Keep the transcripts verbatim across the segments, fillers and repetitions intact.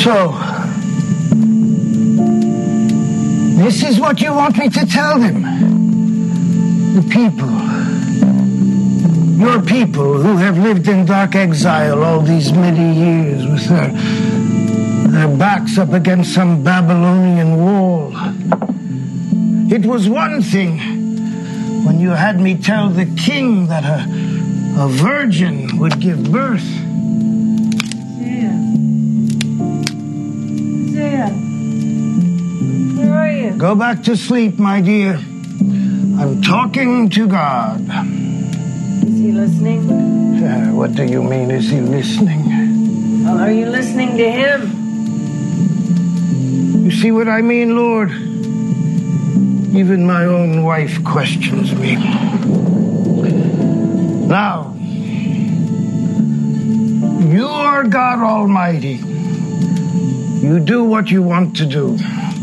So, this is what you want me to tell them. The people, your people who have lived in dark exile all these many years with their, their backs up against some Babylonian wall. It was one thing when you had me tell the king that a, a virgin would give birth. Isaiah. Isaiah. Where are you? Go back to sleep, my dear. I'm talking to God. Is he listening? Uh, what do you mean, is he listening? Well, are you listening to him? You see what I mean, Lord? Even my own wife questions me. Now, you are God Almighty. You do what you want to do.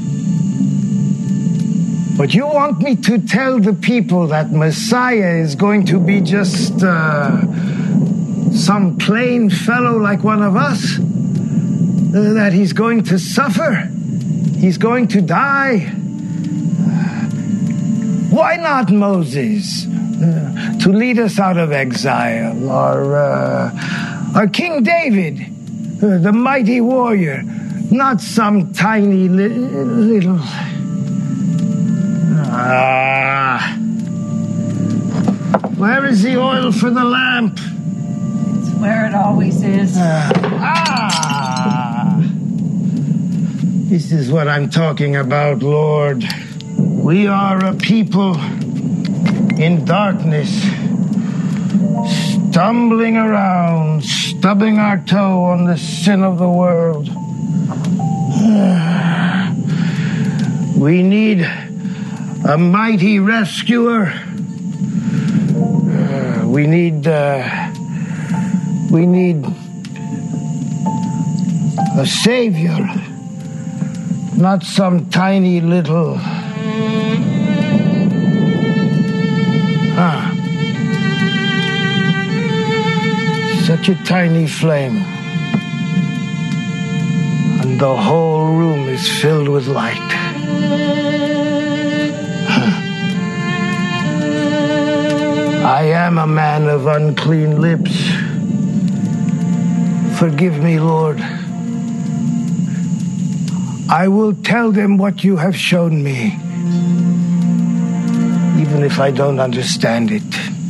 But you want me to tell the people that Messiah is going to be just uh, some plain fellow like one of us? Uh, that he's going to suffer? He's going to die? Why not Moses uh, to lead us out of exile? Or, uh, or King David, uh, the mighty warrior, not some tiny li- little... Ah. Where is the oil for the lamp? It's where it always is. Uh, ah. This is what I'm talking about, Lord. We are a people in darkness, stumbling around, stubbing our toe on the sin of the world. We need a mighty rescuer. Uh, we need, uh, we need a savior, not some tiny little. Ah, such a tiny flame, and the whole room is filled with light. I am a man of unclean lips. Forgive me, Lord. I will tell them what you have shown me, even if I don't understand it.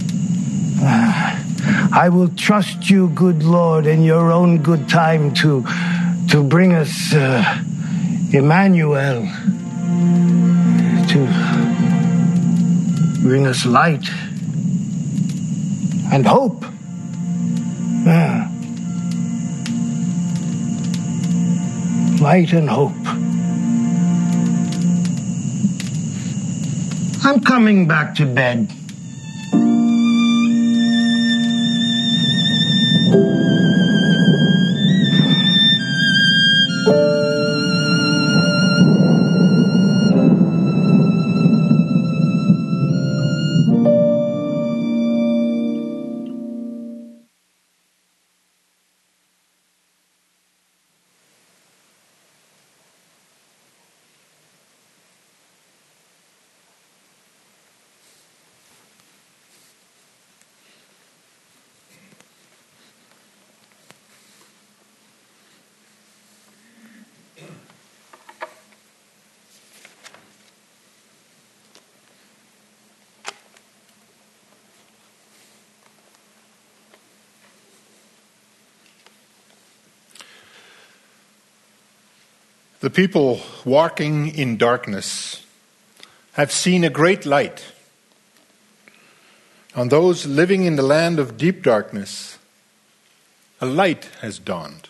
I will trust you, good Lord, in your own good time to, to bring us uh, Emmanuel, to bring us light and hope. Yeah. Light and hope. I'm coming back to bed. The people walking in darkness have seen a great light. On those living in the land of deep darkness, a light has dawned.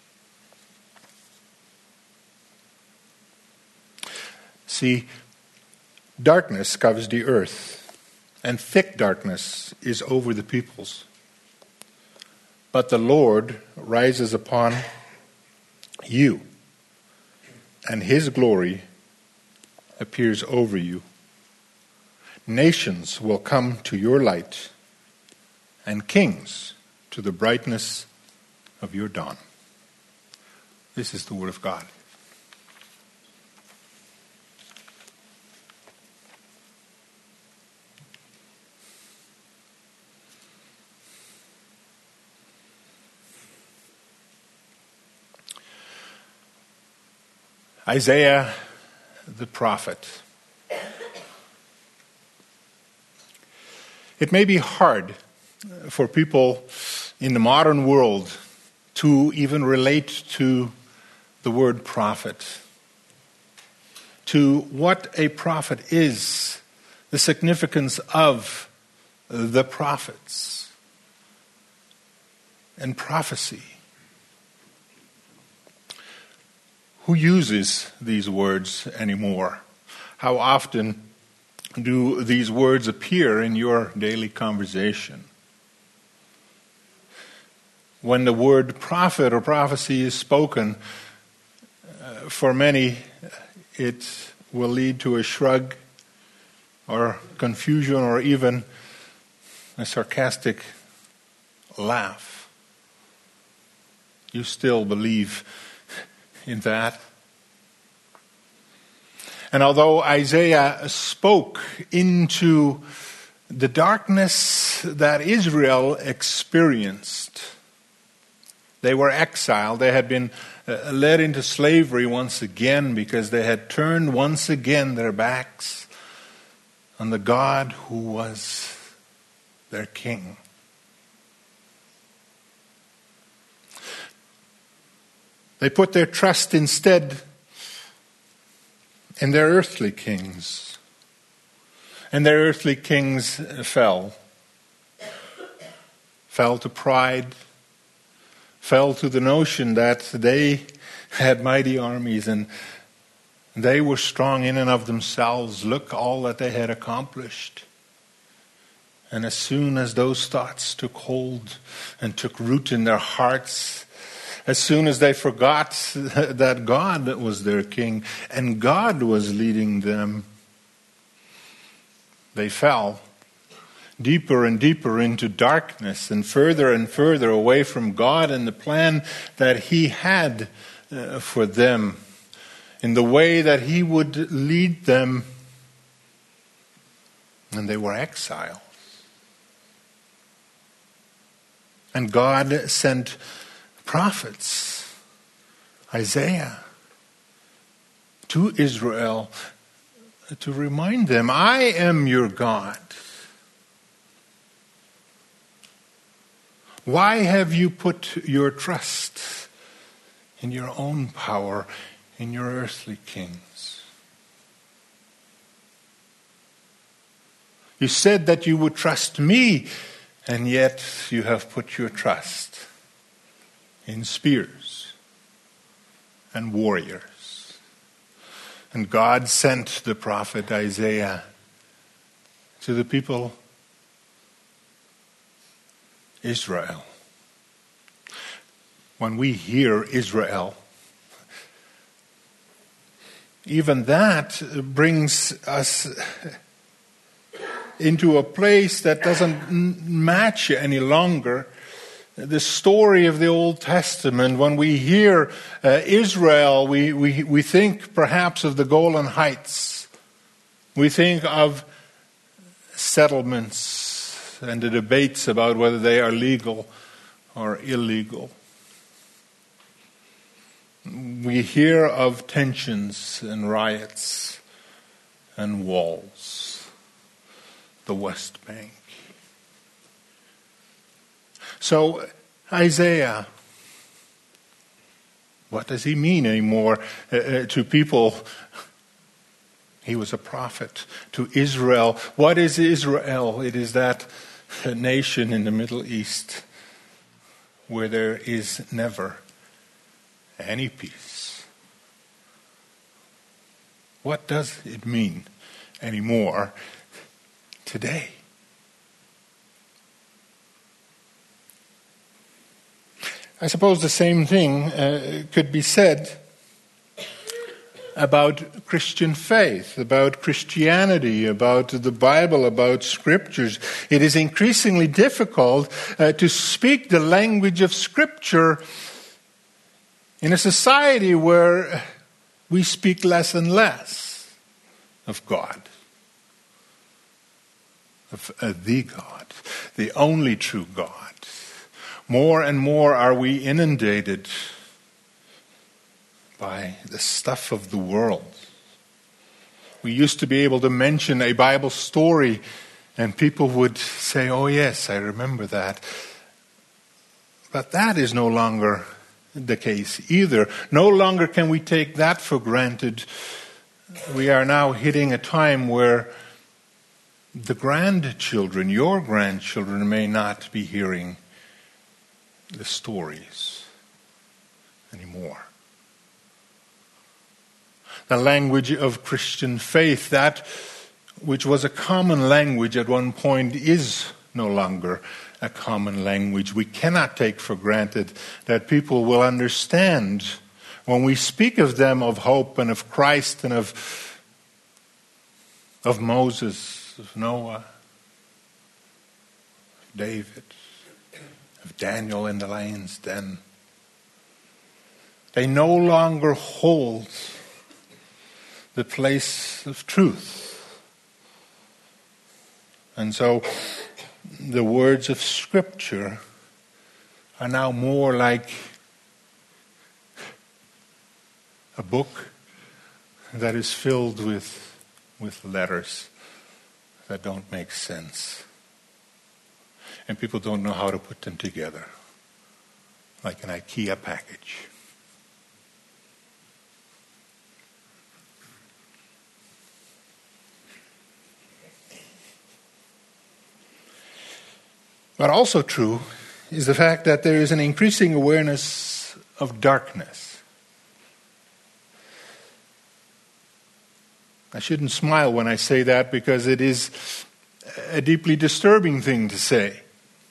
See, darkness covers the earth, and thick darkness is over the peoples. But the Lord rises upon you, and his glory appears over you. Nations will come to your light, and kings to the brightness of your dawn. This is the Word of God. Isaiah the prophet. It may be hard for people in the modern world to even relate to the word prophet, to what a prophet is, the significance of the prophets and prophecy. Who uses these words anymore? How often do these words appear in your daily conversation? When the word prophet or prophecy is spoken, uh, for many it will lead to a shrug or confusion or even a sarcastic laugh. You still believe in that? And although Isaiah spoke into the darkness that Israel experienced, they were exiled. They had been uh, led into slavery once again because they had turned once again their backs on the God who was their king. They put their trust instead in their earthly kings. And their earthly kings fell. Fell to pride. Fell to the notion that they had mighty armies and they were strong in and of themselves. Look all that they had accomplished. And as soon as those thoughts took hold and took root in their hearts, as soon as they forgot that God was their king and God was leading them, they fell deeper and deeper into darkness and further and further away from God and the plan that He had uh, for them, in the way that He would lead them. And they were exiles. And God sent prophets, Isaiah, to Israel to remind them, I am your God. Why have you put your trust in your own power, in your earthly kings? You said that you would trust me, and yet you have put your trust in spears and warriors. And God sent the prophet Isaiah to the people Israel. When we hear Israel, even that brings us into a place that doesn't match any longer the story of the Old Testament. When we hear uh, Israel, we, we, we think perhaps of the Golan Heights. We think of settlements and the debates about whether they are legal or illegal. We hear of tensions and riots and walls, the West Bank. So Isaiah, what does he mean anymore uh, uh, to people? He was a prophet. To Israel, what is Israel? It is that nation in the Middle East where there is never any peace. What does it mean anymore today? I suppose the same thing uh, could be said about Christian faith, about Christianity, about the Bible, about scriptures. It is increasingly difficult uh, to speak the language of Scripture In a society where we speak less and less of God, of uh, the God, the only true God. More and more are we inundated by the stuff of the world. We used to be able to mention a Bible story and people would say, oh yes, I remember that. But that is no longer the case either. No longer can we take that for granted. We are now hitting a time where the grandchildren, your grandchildren, may not be hearing the stories anymore. The language of Christian faith, that which was a common language at one point, is no longer a common language. We cannot take for granted that people will understand when we speak of them, of hope and of Christ and of, of Moses, of Noah, of David, of Daniel in the lion's den. They no longer hold the place of truth. And so the words of Scripture are now more like a book that is filled with, with letters that don't make sense. And people don't know how to put them together, like an IKEA package. But also true is the fact that there is an increasing awareness of darkness. I shouldn't smile when I say that because it is a deeply disturbing thing to say.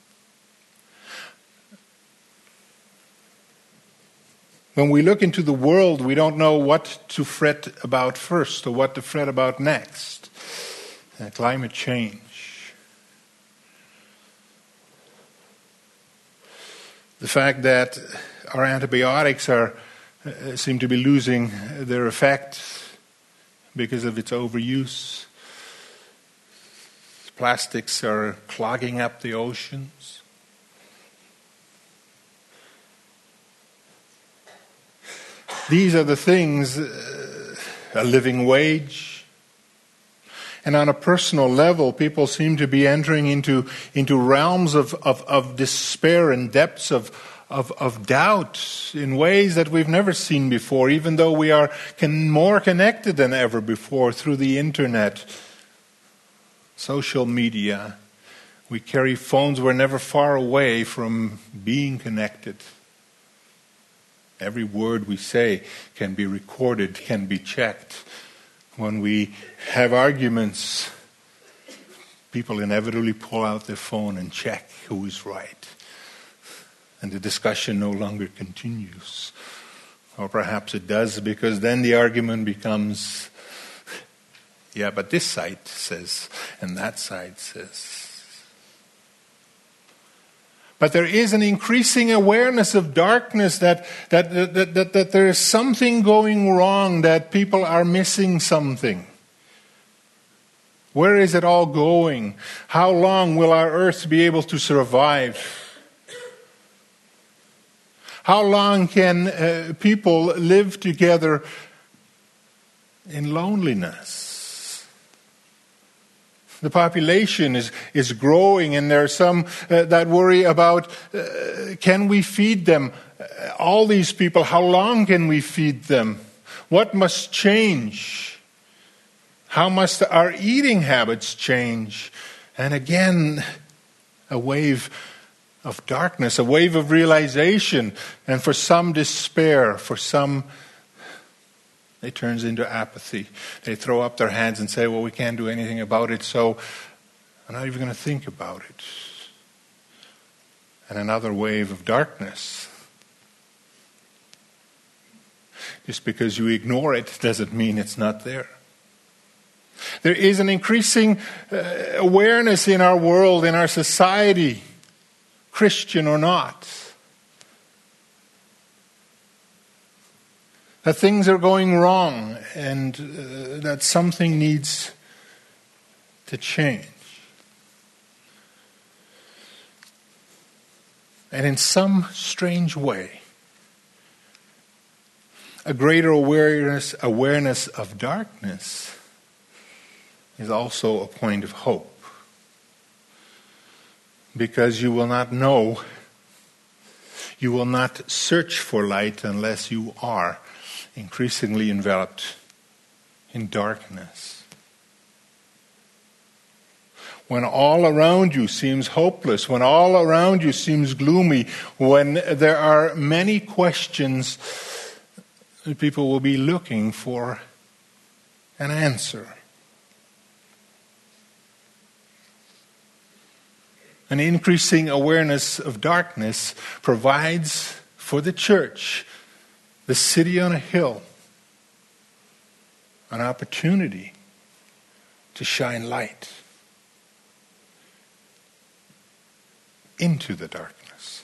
When we look into the world, we don't know what to fret about first or what to fret about next. Uh, climate change. The fact that our antibiotics are uh, seem to be losing their effect because of its overuse. Plastics are clogging up the oceans. These are the things, uh, a living wage. And on a personal level, people seem to be entering into, into realms of, of, of despair and depths of, of, of doubt in ways that we've never seen before, even though we are can, more connected than ever before through the internet, social media. We carry phones, we're never far away from being connected. Every word we say can be recorded, can be checked. When we have arguments, people inevitably pull out their phone and check who is right. And the discussion no longer continues. Or perhaps it does, because then the argument becomes, yeah, but this side says, and that side says. But there is an increasing awareness of darkness, that, that, that, that, that there is something going wrong, that people are missing something. Where is it all going? How long will our earth be able to survive? How long can uh, people live together in loneliness? The population is, is growing, and there are some uh, that worry about, uh, can we feed them? Uh, all these people, how long can we feed them? What must change? How must our eating habits change? And again, a wave of darkness, a wave of realization, and for some despair, for some it turns into apathy. They throw up their hands and say, well, we can't do anything about it, so I'm not even going to think about it. And another wave of darkness. Just because you ignore it doesn't mean it's not there. There is an increasing uh, awareness in our world, in our society, Christian or not, that things are going wrong and uh, that something needs to change. And in some strange way, a greater awareness, awareness of darkness is also a point of hope. Because you will not know, you will not search for light unless you are increasingly enveloped in darkness. When all around you seems hopeless, when all around you seems gloomy, when there are many questions, people will be looking for an answer. An increasing awareness of darkness provides for the church, the city on a hill, an opportunity to shine light into the darkness.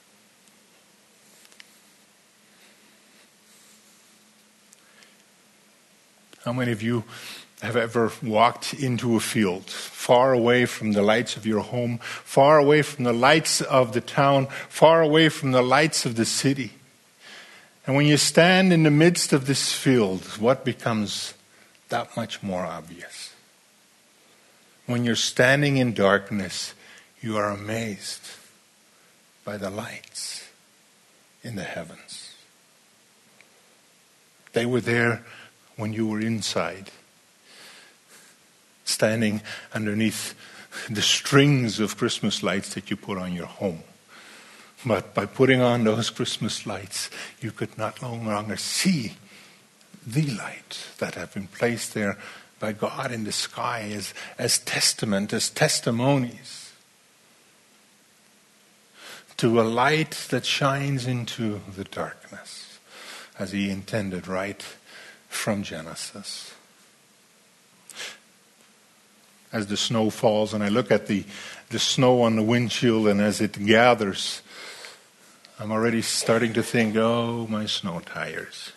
How many of you have ever walked into a field, far away from the lights of your home, far away from the lights of the town, far away from the lights of the city? And when you stand in the midst of this field, what becomes that much more obvious? When you're standing in darkness, you are amazed by the lights in the heavens. They were there when you were inside, standing underneath the strings of Christmas lights that you put on your home. But by putting on those Christmas lights, you could not no longer see the light that have been placed there by God in the sky as, as testament, as testimonies to a light that shines into the darkness, as He intended right from Genesis. As the snow falls and I look at the, the snow on the windshield, and as it gathers, I'm already starting to think, oh, my snow tires.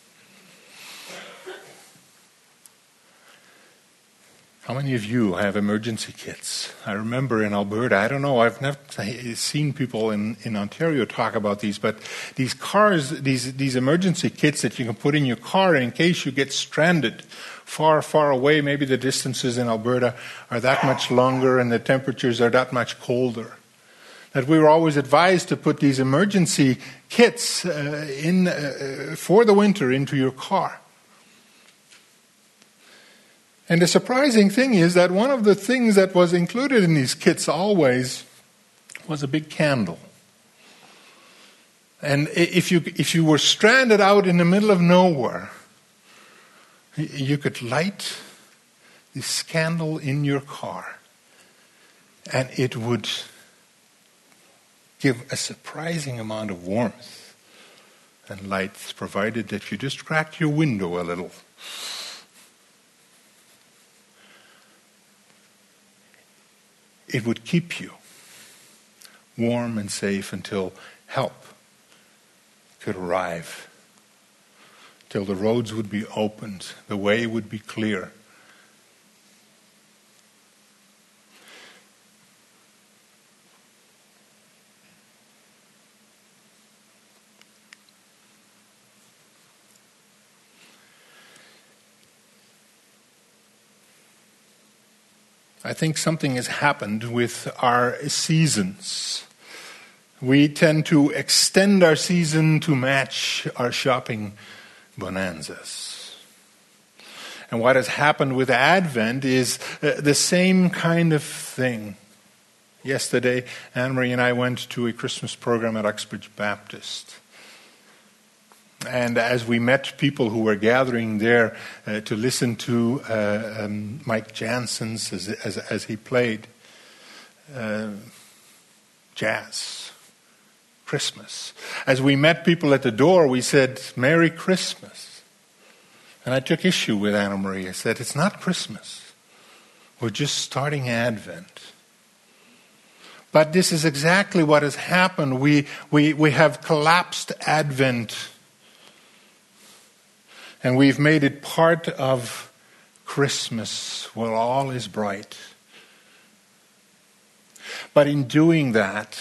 How many of you have emergency kits? I remember in Alberta, I don't know, I've never seen people in, in Ontario talk about these, but these cars, these, these emergency kits that you can put in your car in case you get stranded far, far away. Maybe the distances in Alberta are that much longer and the temperatures are that much colder. That we were always advised to put these emergency kits uh, in uh, for the winter into your car. And the surprising thing is that one of the things that was included in these kits always was a big candle. And if you if you were stranded out in the middle of nowhere, you could light this candle in your car, and it would give a surprising amount of warmth and light, provided that you just cracked your window a little. It would keep you warm and safe until help could arrive, till the roads would be opened, the way would be clear. I think something has happened with our seasons. We tend to extend our season to match our shopping bonanzas. And what has happened with Advent is uh, the same kind of thing. Yesterday, Anne-Marie and I went to a Christmas program at Uxbridge Baptist. And as we met people who were gathering there uh, to listen to uh, um, Mike Janssens as, as, as he played uh, jazz, Christmas. As we met people at the door, we said, Merry Christmas. And I took issue with Anna Marie. I said, it's not Christmas. We're just starting Advent. But this is exactly what has happened. We, we, we have collapsed Advent And we've made it part of Christmas where all is bright. But in doing that,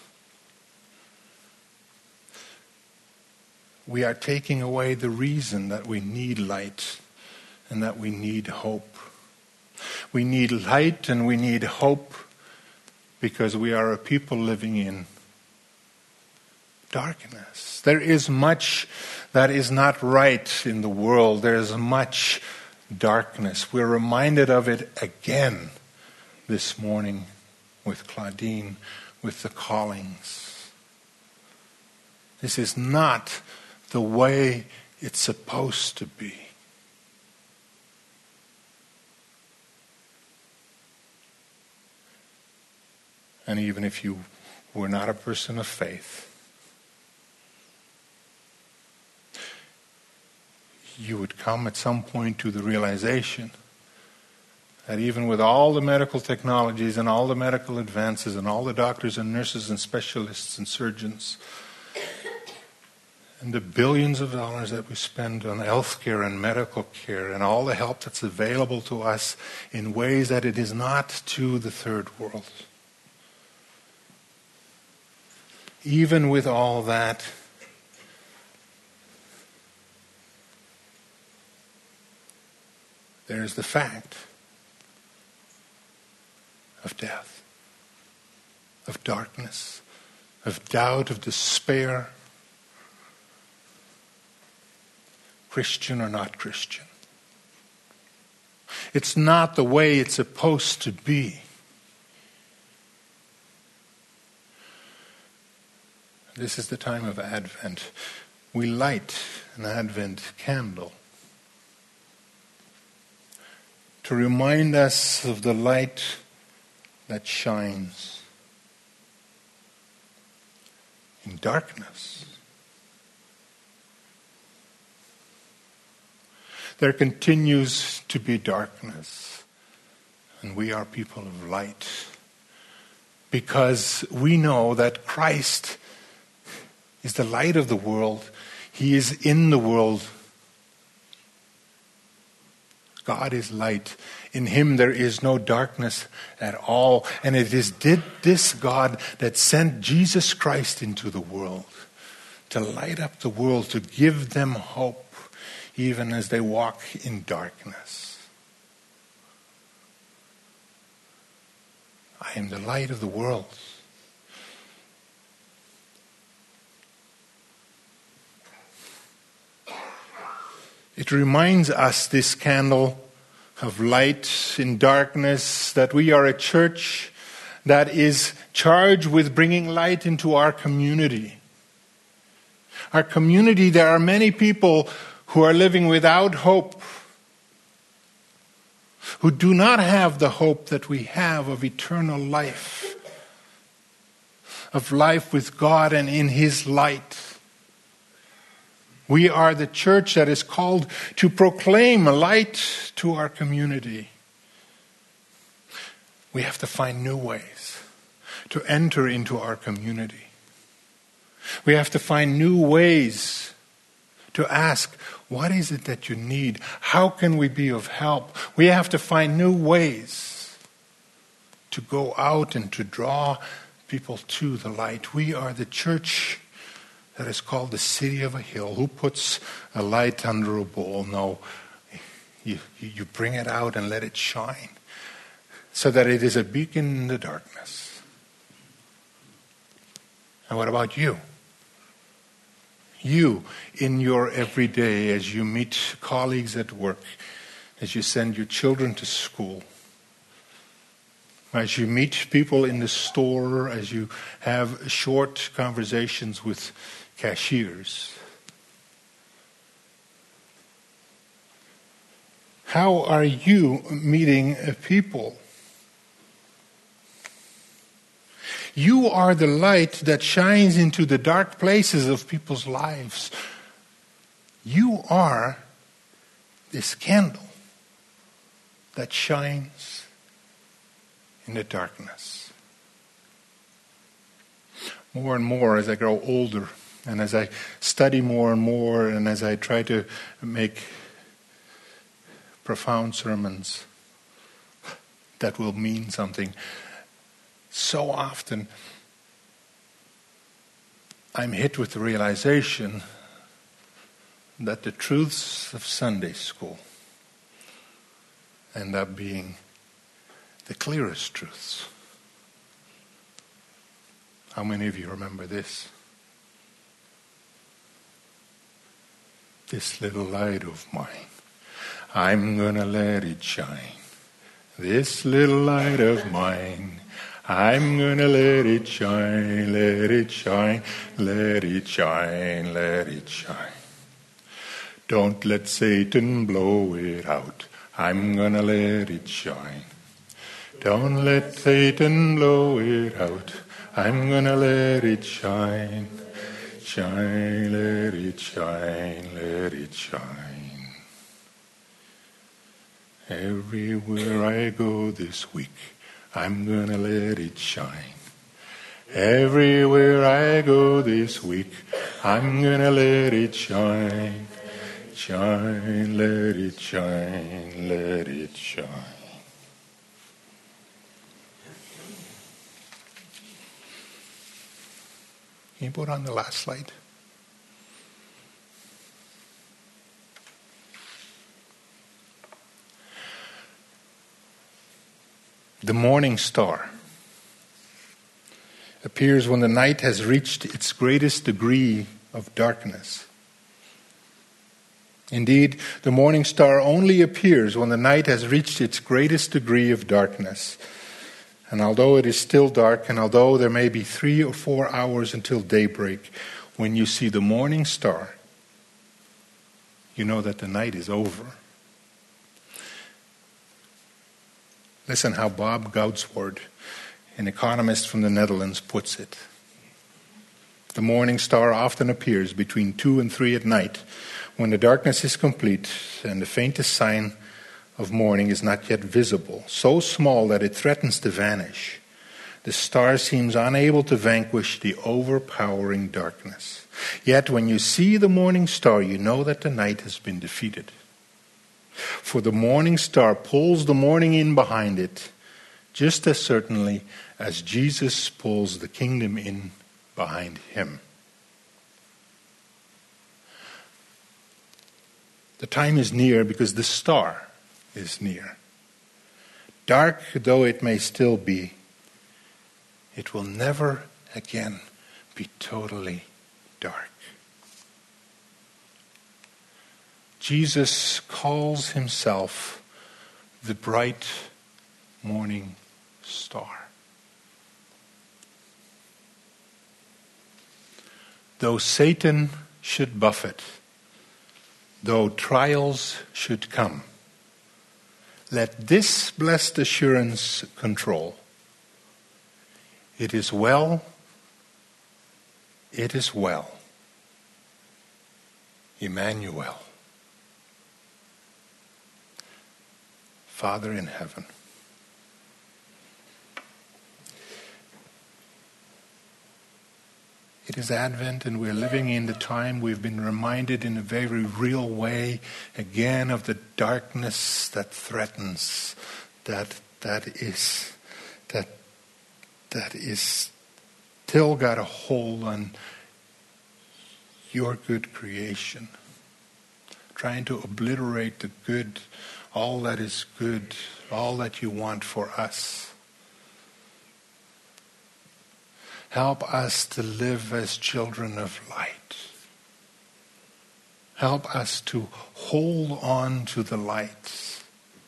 we are taking away the reason that we need light and that we need hope. We need light and we need hope because we are a people living in darkness. There is much that is not right in the world. There is much darkness. We're reminded of it again this morning with Claudine, with the callings. This is not the way it's supposed to be. And even if you were not a person of faith, you would come at some point to the realization that even with all the medical technologies and all the medical advances and all the doctors and nurses and specialists and surgeons and the billions of dollars that we spend on health care and medical care and all the help that's available to us in ways that it is not to the third world. Even with all that, there is the fact of death, of darkness, of doubt, of despair, Christian or not Christian. It's not the way it's supposed to be. This is the time of Advent. We light an Advent candle to remind us of the light that shines in darkness. There continues to be darkness, and we are people of light because we know that Christ is the light of the world. He is in the world. God is light. In him there is no darkness at all. And it is did this God that sent Jesus Christ into the world to light up the world, to give them hope, even as they walk in darkness. I am the light of the world. It reminds us, this candle of light in darkness, that we are a church that is charged with bringing light into our community. Our community, there are many people who are living without hope, who do not have the hope that we have of eternal life, of life with God and in His light. We are the church that is called to proclaim light to our community. We have to find new ways to enter into our community. We have to find new ways to ask, what is it that you need? How can we be of help? We have to find new ways to go out and to draw people to the light. We are the church that is called the city of a hill. Who puts a light under a bowl? No, you, you bring it out and let it shine so that it is a beacon in the darkness. And what about you? You, in your everyday, as you meet colleagues at work, as you send your children to school, as you meet people in the store, as you have short conversations with cashiers. How are you meeting people? You are the light that shines into the dark places of people's lives. You are this candle that shines in the darkness. More and more as I grow older, And as I study more and more, and as I try to make profound sermons that will mean something, so often I'm hit with the realization that the truths of Sunday school end up being the clearest truths. How many of you remember this? This little light of mine, I'm gonna let it shine. This little light of mine, I'm gonna let it shine, let it shine, let it shine, let it shine. Don't let Satan blow it out. I'm gonna let it shine. Don't let Satan blow it out. I'm gonna let it shine. Shine, let it shine, let it shine. Everywhere I go this week, I'm gonna let it shine. Everywhere I go this week, I'm gonna let it shine. Shine, let it shine, let it shine. Can you put on the last slide? The morning star appears when the night has reached its greatest degree of darkness. Indeed, the morning star only appears when the night has reached its greatest degree of darkness. And although it is still dark, and although there may be three or four hours until daybreak, when you see the morning star, you know that the night is over. Listen how Bob Goudswaard, an economist from the Netherlands, puts it. The morning star often appears between two and three at night, when the darkness is complete and the faintest sign of morning is not yet visible, so small that it threatens to vanish. The star seems unable to vanquish the overpowering darkness. Yet when you see the morning star, you know that the night has been defeated. For the morning star pulls the morning in behind it, just as certainly as Jesus pulls the kingdom in behind him. The time is near because the star is near. Dark though it may still be, it will never again be totally dark. Jesus calls himself the bright morning star. Though Satan should buffet, though trials should come, let this blessed assurance control. It is well, it is well. Emmanuel. Father in heaven, it is Advent and we're living in the time we've been reminded in a very real way again of the darkness that threatens, that that is that that is still got a hold on your good creation, trying to obliterate the good, all that is good, all that you want for us. Help us to live as children of light. Help us to hold on to the light.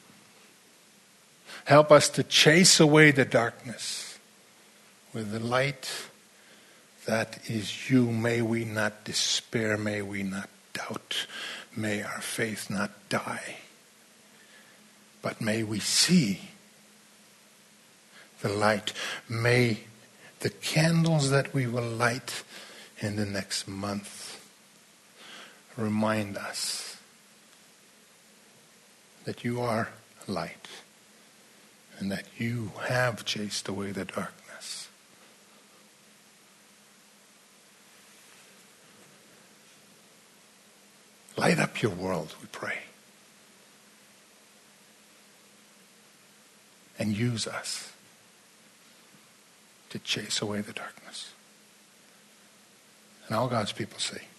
Help us to chase away the darkness with the light that is you. May we not despair. May we not doubt. May our faith not die. But may we see the light. May the candles that we will light in the next month remind us that you are light and that you have chased away the darkness. Light up your world, we pray. And use us to chase away the darkness. And all God's people say,